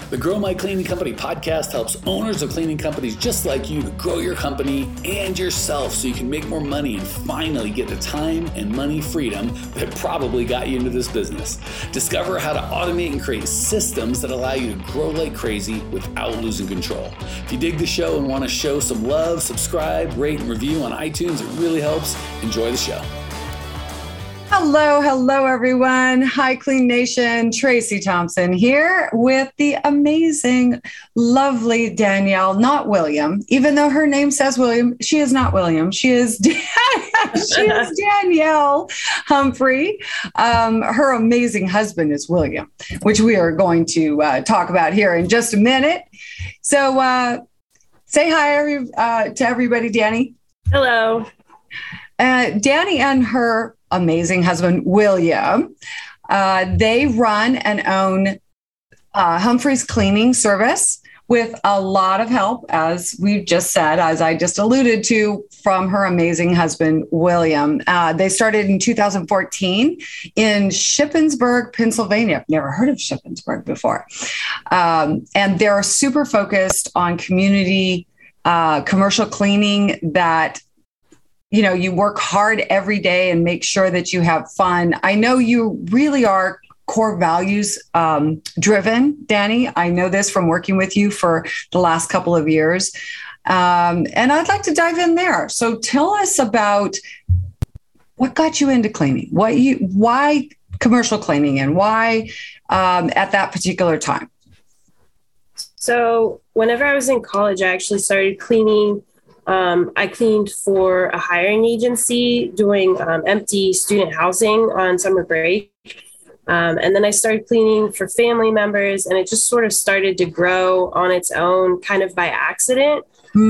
The Grow My Cleaning Company podcast helps owners of cleaning companies just like you to grow your company and yourself so you can make more money and finally get the time and money freedom that probably got you into this business. Discover how to automate and create systems that allow you to grow like crazy without losing control. If you dig the show and want to show some love, subscribe, rate, and review on iTunes. It really helps. Enjoy the show. Hello, everyone. Hi, Clean Nation. Tracy Thompson here with the amazing, lovely Danielle, not William, even though her name says William. She is not William. She is Danielle Humphrey. Her amazing husband is William, which we are going to talk about here in just a minute. So say hi to everybody, Danny. Hello. Danny and her amazing husband, William, they run and own Humphrey's Cleaning Service with a lot of help, as we've just said, as I just alluded to, from her amazing husband, William. They started in 2014 in Shippensburg, Pennsylvania. I've never heard of Shippensburg before. And they're super focused on community commercial cleaning that you work hard every day and make sure that you have fun. I know you really are core values driven, Danny. I know this from working with you for the last couple of years. And I'd like to dive in there. So tell us about what got you into cleaning, why commercial cleaning, and why at that particular time. So whenever I was in college, I actually started cleaning. I cleaned for a hiring agency doing empty student housing on summer break. And then I started cleaning for family members, and it just sort of started to grow on its own kind of by accident.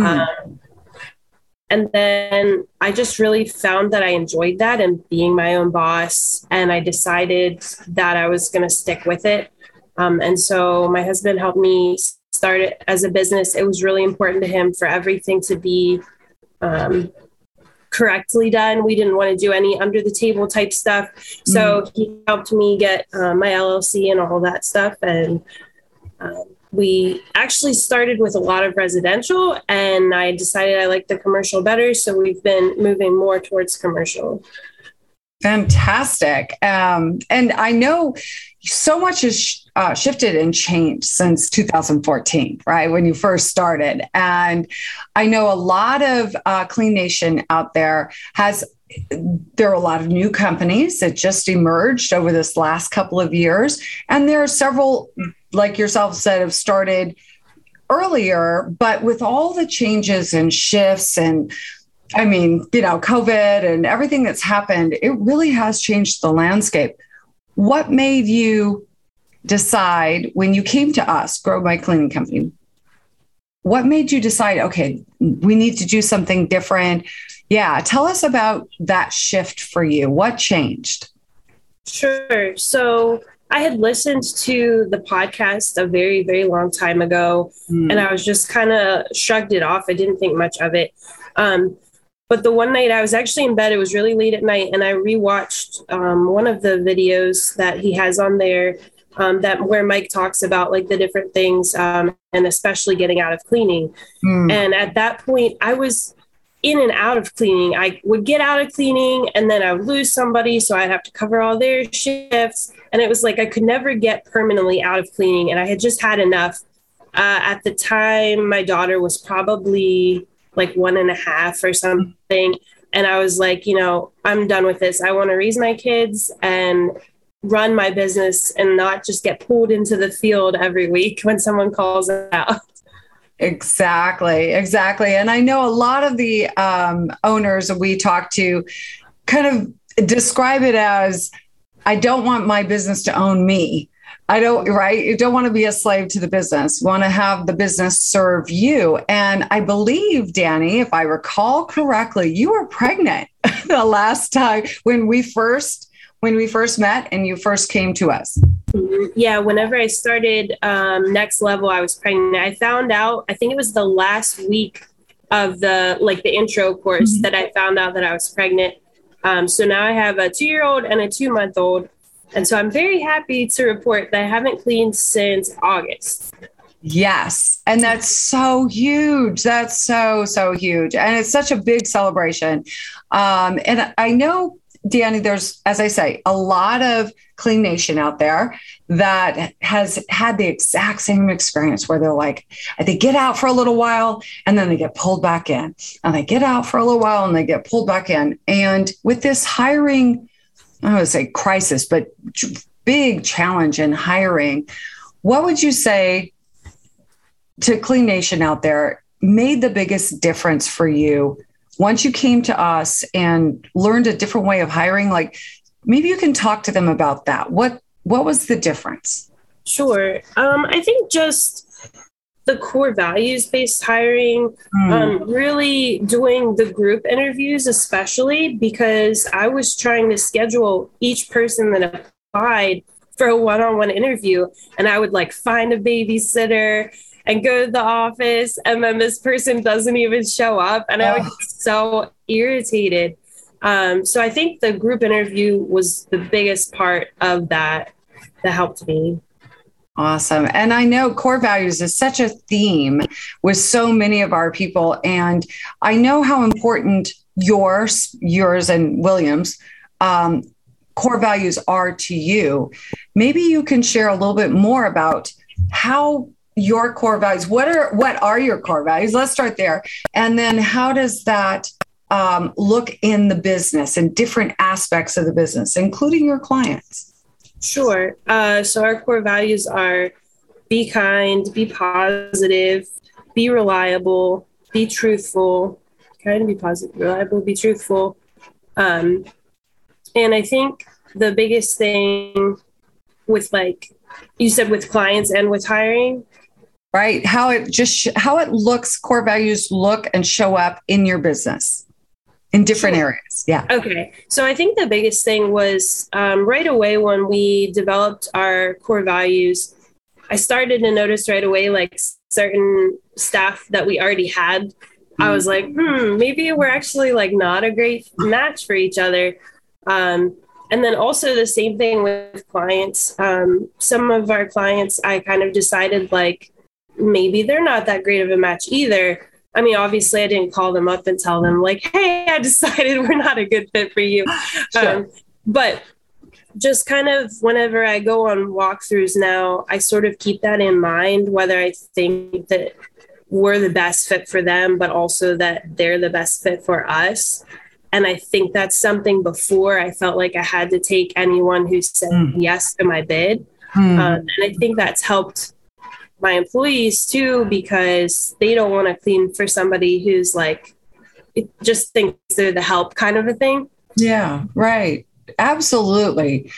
And then I just really found that I enjoyed that and being my own boss. And I decided that I was going to stick with it. And so my husband helped me start it as a business. It was really important to him for everything to be correctly done. We didn't want to do any under the table type stuff. So he helped me get my LLC and all that stuff. And we actually started with a lot of residential, and I decided I liked the commercial better. So we've been moving more towards commercial. Fantastic. And I know so much has shifted and changed since 2014, right? When you first started. And I know a lot of Clean Nation out there there are a lot of new companies that just emerged over this last couple of years. And there are several, like yourself said, have started earlier, but with all the changes and shifts and COVID and everything that's happened, it really has changed the landscape. What made you decide when you came to us, Grow My Cleaning Company? What made you decide, okay, we need to do something different? Yeah, tell us about that shift for you. What changed? Sure. So I had listened to the podcast a very, very long time ago, and I was just kind of shrugged it off. I didn't think much of it. But the one night I was actually in bed, it was really late at night, and I rewatched one of the videos that he has on there where Mike talks about like the different things and especially getting out of cleaning. And at that point, I was in and out of cleaning. I would get out of cleaning and then I would lose somebody, so I'd have to cover all their shifts. And it was like I could never get permanently out of cleaning, and I had just had enough. At the time, my daughter was probably like 1.5 or something. And I was like, I'm done with this. I want to raise my kids and run my business and not just get pulled into the field every week when someone calls out. Exactly. And I know a lot of the owners that we talk to kind of describe it as, I don't want my business to own me. You don't want to be a slave to the business. You want to have the business serve you. And I believe, Danny, if I recall correctly, you were pregnant the last time when we first met and you first came to us. Yeah, whenever I started Next Level, I was pregnant. I found out, I think it was the last week of the intro course that I found out that I was pregnant. So now I have a 2-year-old and a 2-month-old. And so I'm very happy to report that I haven't cleaned since August. Yes. And that's so huge. That's so huge. And it's such a big celebration. And I know, Danny, there's, as I say, a lot of Clean Nation out there that has had the exact same experience where they're like, they get out for a little while and then they get pulled back in. And they get out for a little while and they get pulled back in. And with this hiring, I would say crisis, but big challenge in hiring, what would you say to Clean Nation out there made the biggest difference for you once you came to us and learned a different way of hiring? Like, maybe you can talk to them about that. What was the difference? Sure. I think just the core values-based hiring, really doing the group interviews, especially because I was trying to schedule each person that applied for a one-on-one interview, and I would like find a babysitter and go to the office, and then this person doesn't even show up, and I would get so irritated. So I think the group interview was the biggest part of that helped me. Awesome. And I know core values is such a theme with so many of our people. And I know how important yours and William's core values are to you. Maybe you can share a little bit more about how your core values, what are your core values? Let's start there. And then how does that look in the business and different aspects of the business, including your clients? Sure. So our core values are be kind, be positive, be reliable, be truthful, kind, be positive, reliable, be truthful. And I think the biggest thing with, like you said, with clients and with hiring, right? How it looks, core values look and show up in your business in different areas. Yeah. Okay. So I think the biggest thing was right away when we developed our core values, I started to notice right away, like certain staff that we already had, I was like, maybe we're actually like not a great match for each other. And then also the same thing with clients. Some of our clients, I kind of decided like, maybe they're not that great of a match either. I mean, obviously I didn't call them up and tell them like, hey, I decided we're not a good fit for you. Sure. But just kind of whenever I go on walkthroughs now, I sort of keep that in mind, whether I think that we're the best fit for them, but also that they're the best fit for us. And I think that's something before I felt like I had to take anyone who said yes to my bid. And I think that's helped my employees too, because they don't want to clean for somebody who's like, it just thinks they're the help kind of a thing. Yeah, right. Absolutely.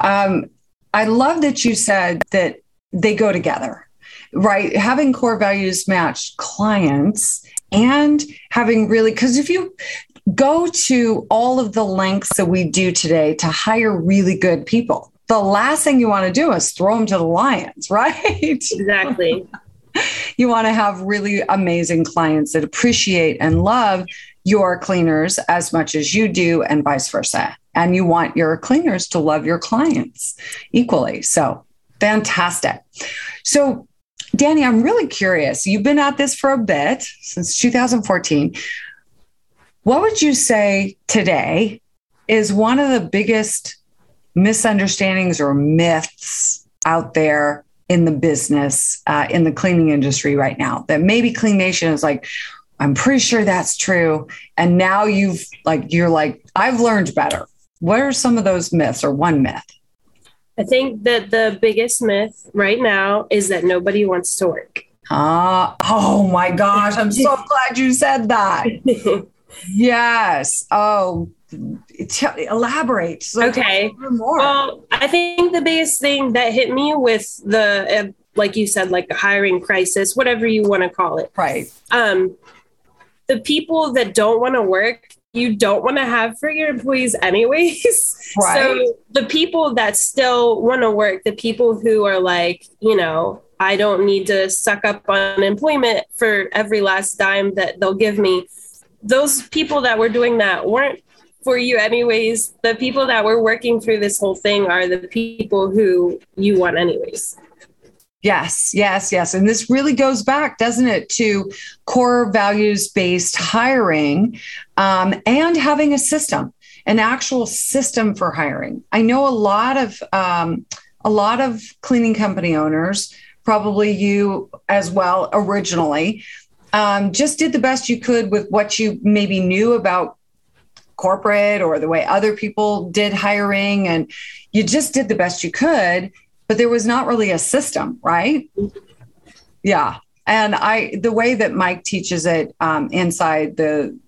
I love that you said that they go together, right? Having core values match clients and having really, because if you go to all of the lengths that we do today to hire really good people, the last thing you want to do is throw them to the lions, right? Exactly. You want to have really amazing clients that appreciate and love your cleaners as much as you do, and vice versa. And you want your cleaners to love your clients equally. So fantastic. So Danny, I'm really curious. You've been at this for a bit, since 2014. What would you say today is one of the biggest misunderstandings or myths out there in the business, in the cleaning industry right now, that maybe Clean Nation is like, I'm pretty sure that's true. And now you're like, I've learned better. What are some of those myths, or one myth? I think that the biggest myth right now is that nobody wants to work. Oh my gosh. I'm so glad you said that. Yes. Oh, elaborate. So okay. More. Well, I think the biggest thing that hit me with the, like you said, like the hiring crisis, whatever you want to call it. Right. The people that don't want to work, you don't want to have for your employees anyways. Right. So the people that still want to work, the people who are like, I don't need to suck up unemployment for every last dime that they'll give me. Those people that were doing that weren't for you anyways. The people that were working through this whole thing are the people who you want anyways. Yes, yes, yes. And this really goes back, doesn't it, to core values-based hiring, and having a system, an actual system for hiring. I know a lot of cleaning company owners, probably you as well originally, just did the best you could with what you maybe knew about corporate or the way other people did hiring, and you just did the best you could. But there was not really a system, right? Yeah. And the way that Mike teaches it inside the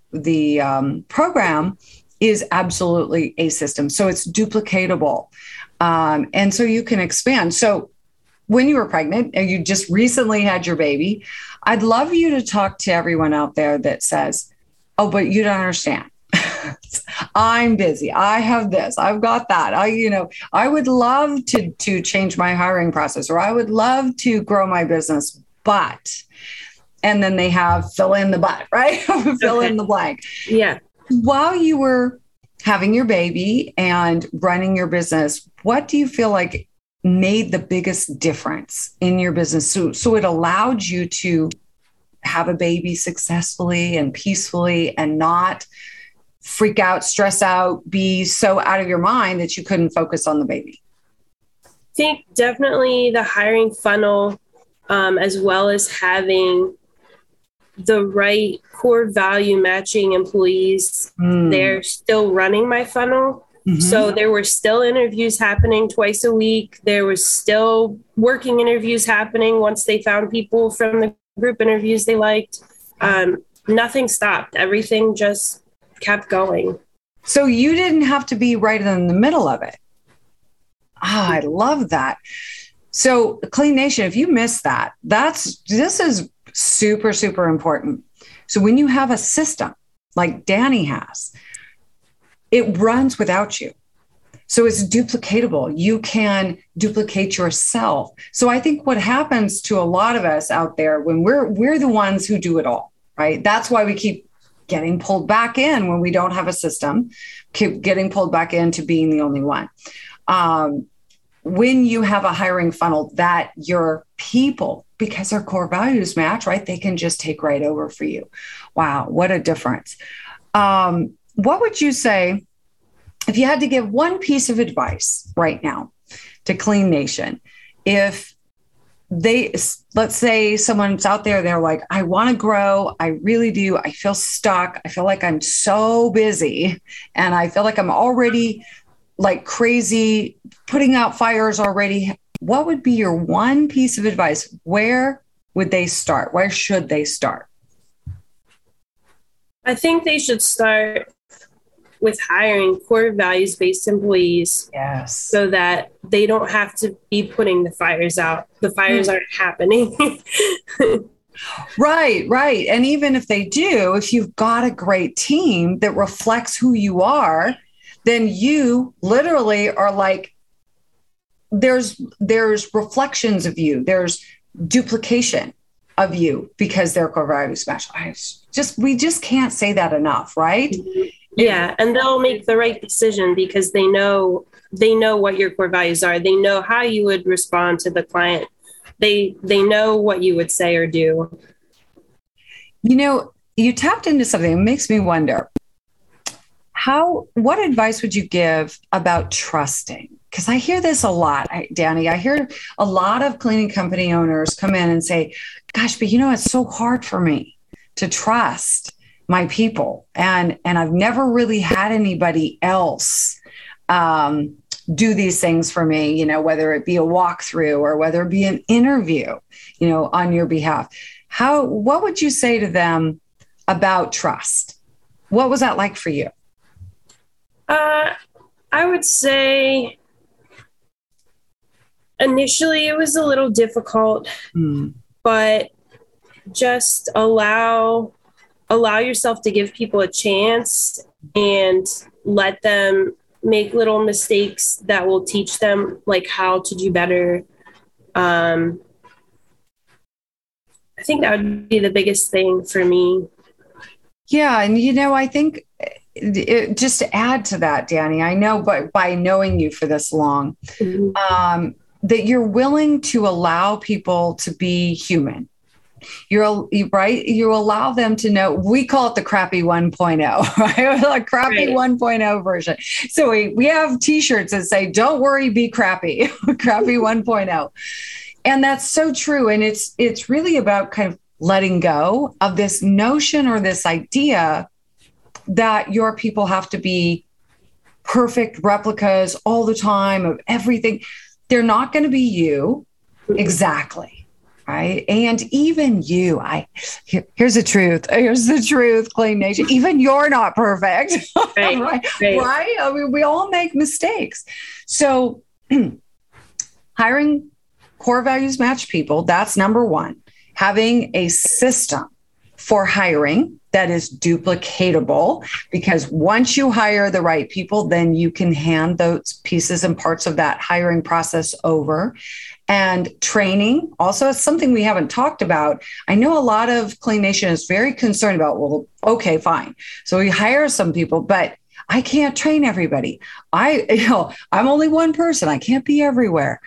program is absolutely a system. So it's duplicatable. And so you can expand. So when you were pregnant and you just recently had your baby, I'd love you to talk to everyone out there that says, oh, but you don't understand. I'm busy. I have this. I've got that. I would love to change my hiring process, or I would love to grow my business, but, and then they have fill in the but, right? Fill in the blank. Yeah. While you were having your baby and running your business, what do you feel like made the biggest difference in your business? So it allowed you to have a baby successfully and peacefully and not freak out, stress out, be so out of your mind that you couldn't focus on the baby? I think definitely the hiring funnel, as well as having the right core value matching employees. They're still running my funnel. Mm-hmm. So there were still interviews happening twice a week. There was still working interviews happening once they found people from the group interviews they liked. Nothing stopped. Everything just kept going. So you didn't have to be right in the middle of it. I love that. So Clean Nation, if you missed that, this is super, super important. So when you have a system like Danny has, it runs without you. So it's duplicatable. You can duplicate yourself. So I think what happens to a lot of us out there when we're the ones who do it all, right? That's why we keep getting pulled back in when we don't have a system, keep getting pulled back into being the only one. When you have a hiring funnel that your people, because their core values match, right? They can just take right over for you. Wow, what a difference. What would you say if you had to give one piece of advice right now to Clean Nation? If let's say someone's out there, they're like, I want to grow. I really do. I feel stuck. I feel like I'm so busy and I feel like I'm already like crazy, putting out fires already. What would be your one piece of advice? Where would they start? Where should they start? I think they should start with hiring core values-based employees. Yes. So that they don't have to be putting the fires out. The fires aren't happening. Right. And even if they do, if you've got a great team that reflects who you are, then you literally are like, there's reflections of you. There's duplication of you because their core values match. We just can't say that enough, right? Yeah, and they'll make the right decision because they know what your core values are. They know how you would respond to the client. They know what you would say or do. You tapped into something that makes me wonder. What advice would you give about trusting? Because I hear this a lot, Danny. I hear a lot of cleaning company owners come in and say, gosh, but it's so hard for me to trust my people. And I've never really had anybody else do these things for me, whether it be a walkthrough or whether it be an interview, on your behalf. What would you say to them about trust? What was that like for you? I would say initially it was a little difficult, but just allow yourself to give people a chance and let them make little mistakes that will teach them like how to do better. I think that would be the biggest thing for me. Yeah. And, I think just to add to that, Danny, I know, but by knowing you for this long, that you're willing to allow people to be human. You're right. You allow them to know. We call it the crappy 1.0, right? Like crappy 1.0 version. So we have T-shirts that say, "Don't worry, be crappy," crappy 1.0, and that's so true. And it's really about kind of letting go of this notion or this idea that your people have to be perfect replicas all the time of everything. They're not going to be you exactly. Right. And even you, here's the truth. Here's the truth, Clean Nation. Even you're not perfect. Right. I mean, we all make mistakes. So hiring core values match people, that's number one. Having a system for hiring that is duplicatable, because once you hire the right people, then you can hand those pieces and parts of that hiring process over. And training also is something we haven't talked about. I know a lot of Clean Nation is very concerned about, well, okay, fine. So we hire some people, but I can't train everybody. I'm only one person. I can't be everywhere.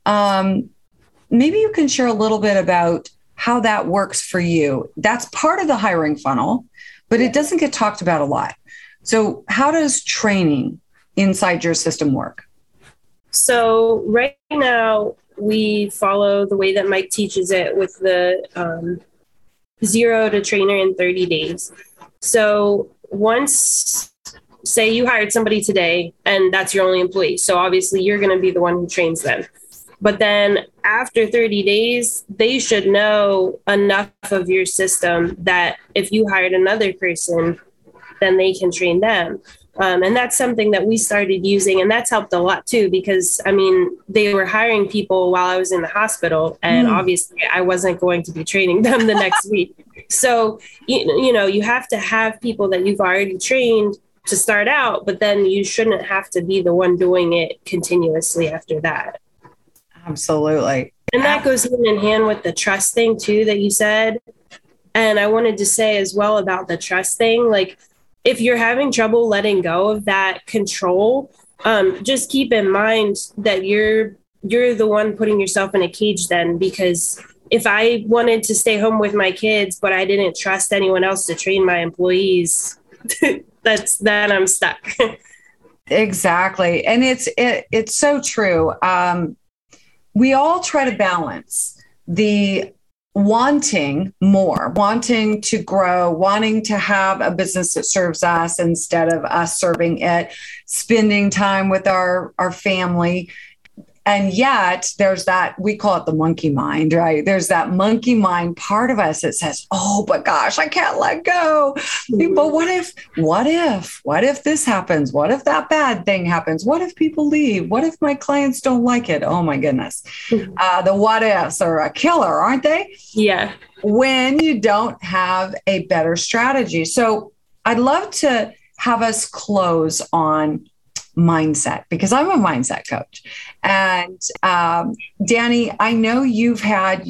Maybe you can share a little bit about how that works for you. That's part of the hiring funnel, but it doesn't get talked about a lot. So how does training inside your system work? So right now, we follow the way that Mike teaches it with the 0 to trainer in 30 days. So once, say you hired somebody today and that's your only employee. So obviously you're going to be the one who trains them. But then after 30 days, they should know enough of your system that if you hired another person, then they can train them. And that's something that we started using, and that's helped a lot too, because I mean, they were hiring people while I was in the hospital, and obviously I wasn't going to be training them the next week. So, you know, you have to have people that you've already trained to start out, but then you shouldn't have to be the one doing it continuously after that. Absolutely. And that goes hand in hand with the trust thing too, that you said. And I wanted to say as well about the trust thing, like, if you're having trouble letting go of that control, just keep in mind that you're the one putting yourself in a cage then, because if I wanted to stay home with my kids, but I didn't trust anyone else to train my employees, then I'm stuck. Exactly. And it's so true. We all try to balance the wanting more, wanting to grow, wanting to have a business that serves us instead of us serving it, spending time with our family. And yet there's that, we call it the monkey mind, right? There's that monkey mind part of us that says, oh, but gosh, I can't let go. But what if this happens? What if that bad thing happens? What if people leave? What if my clients don't like it? Oh my goodness. The what ifs are a killer, aren't they? Yeah. When you don't have a better strategy. So I'd love to have us close on mindset, because I'm a mindset coach. And Danny, I know you've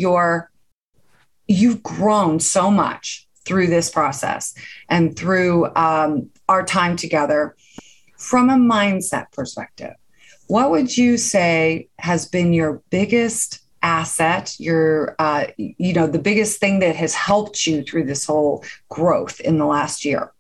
grown so much through this process and through our time together. From a mindset perspective, what would you say has been your biggest asset, the biggest thing that has helped you through this whole growth in the last year?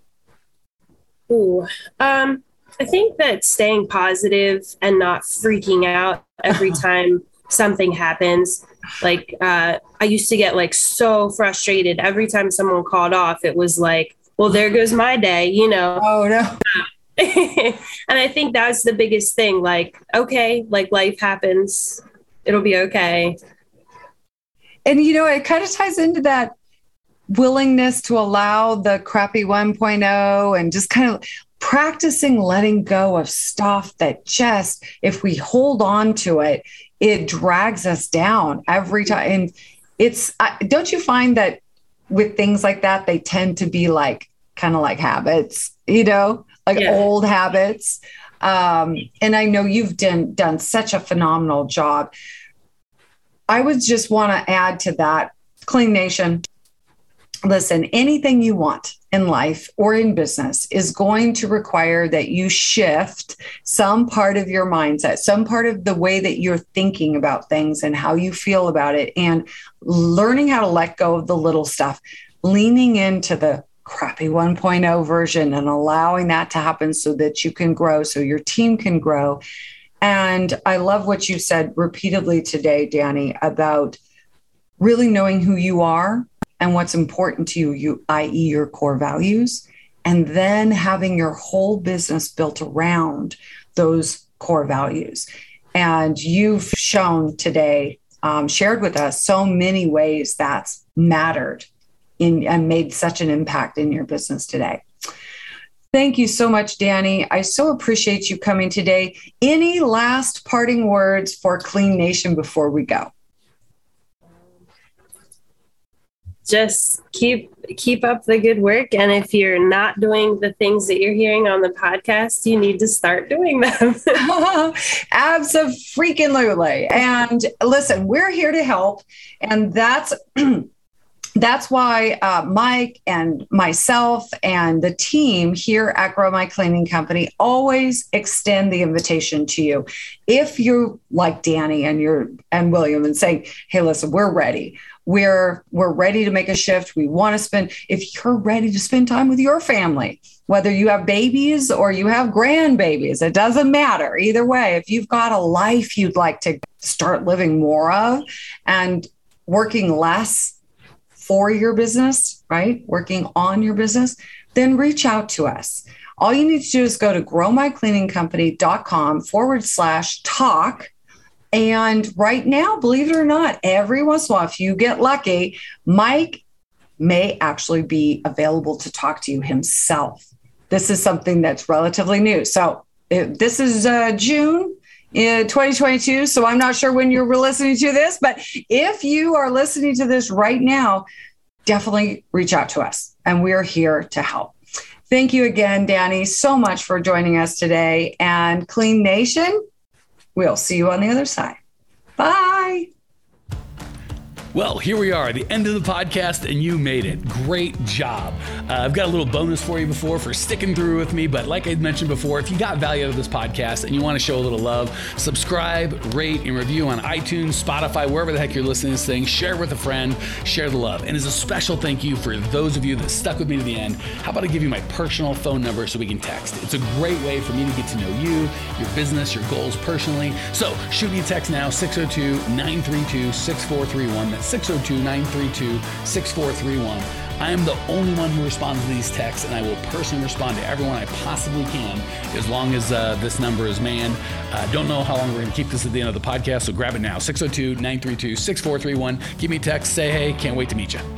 I think that staying positive and not freaking out every time something happens. Like, I used to get like so frustrated every time someone called off. It was like, well, there goes my day, you know? Oh, no. And I think that's the biggest thing. Like, okay, like life happens. It'll be okay. And, it kind of ties into that willingness to allow the crappy 1.0 and just kind of practicing letting go of stuff that just, if we hold on to it, it drags us down every time. And don't you find that with things like that, they tend to be like, kind of like habits, old habits. And I know you've done such a phenomenal job. I would just want to add to that, Clean Nation, listen, anything you want in life or in business is going to require that you shift some part of your mindset, some part of the way that you're thinking about things and how you feel about it, and learning how to let go of the little stuff, leaning into the crappy 1.0 version and allowing that to happen so that you can grow, so your team can grow. And I love what you said repeatedly today, Danny, about really knowing who you are and what's important to you, i.e. your core values, and then having your whole business built around those core values. And you've shown today, shared with us so many ways that's mattered and made such an impact in your business today. Thank you so much, Danny. I so appreciate you coming today. Any last parting words for Clean Nation before we go? Just keep up the good work. And if you're not doing the things that you're hearing on the podcast, you need to start doing them. Absolutely. And listen, we're here to help. And that's why Mike and myself and the team here at Grow My Cleaning Company always extend the invitation to you. If you're like Danny and William and saying, hey, listen, we're ready. We're ready to make a shift. We want to spend, if you're ready to spend time with your family, whether you have babies or you have grandbabies, it doesn't matter. Either way, if you've got a life you'd like to start living more of and working less for your business, right? Working on your business, then reach out to us. All you need to do is go to growmycleaningcompany.com/talk. And right now, believe it or not, every once in a while, if you get lucky, Mike may actually be available to talk to you himself. This is something that's relatively new. So this is June in 2022. So I'm not sure when you're listening to this, but if you are listening to this right now, definitely reach out to us and we're here to help. Thank you again, Danny, so much for joining us today. And Clean Nation, we'll see you on the other side. Bye. Well, here we are at the end of the podcast, and you made it. Great job. I've got a little bonus for you for sticking through with me, but like I mentioned before, if you got value out of this podcast and you want to show a little love, subscribe, rate, and review on iTunes, Spotify, wherever the heck you're listening to this thing. Share with a friend, share the love. And as a special thank you for those of you that stuck with me to the end, how about I give you my personal phone number so we can text? It's a great way for me to get to know you, your business, your goals personally. So shoot me a text now, 602-932-6431. That's 602-932-6431. I am the only one who responds to these texts, and I will personally respond to everyone I possibly can as long as this number is manned. Don't know how long we're going to keep this at the end of the podcast, so grab it now, 602-932-6431. Give me a text, say hey, can't wait to meet you.